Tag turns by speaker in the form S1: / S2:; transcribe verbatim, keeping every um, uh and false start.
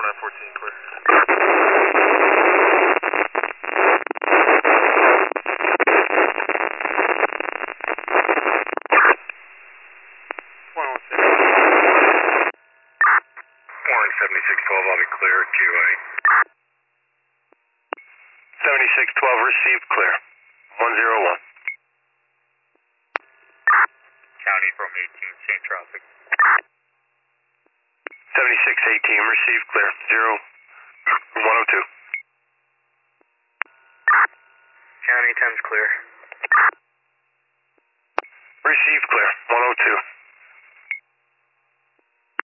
S1: nine fourteen, clear.
S2: Warren seventy-six twelve, I'll be clear, Q A.
S3: seventy-six twelve, received, clear. one zero one.
S2: County from eighteen, same traffic.
S3: seventy-six eighteen, received, clear. zero one oh two.
S2: County ten's clear.
S3: Received, clear. one oh two.